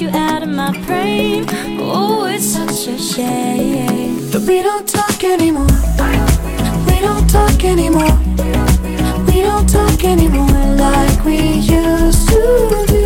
you out of my brain. Oh, it's such a shame that we don't talk anymore. We don't talk anymore. We don't talk anymore like we used to do.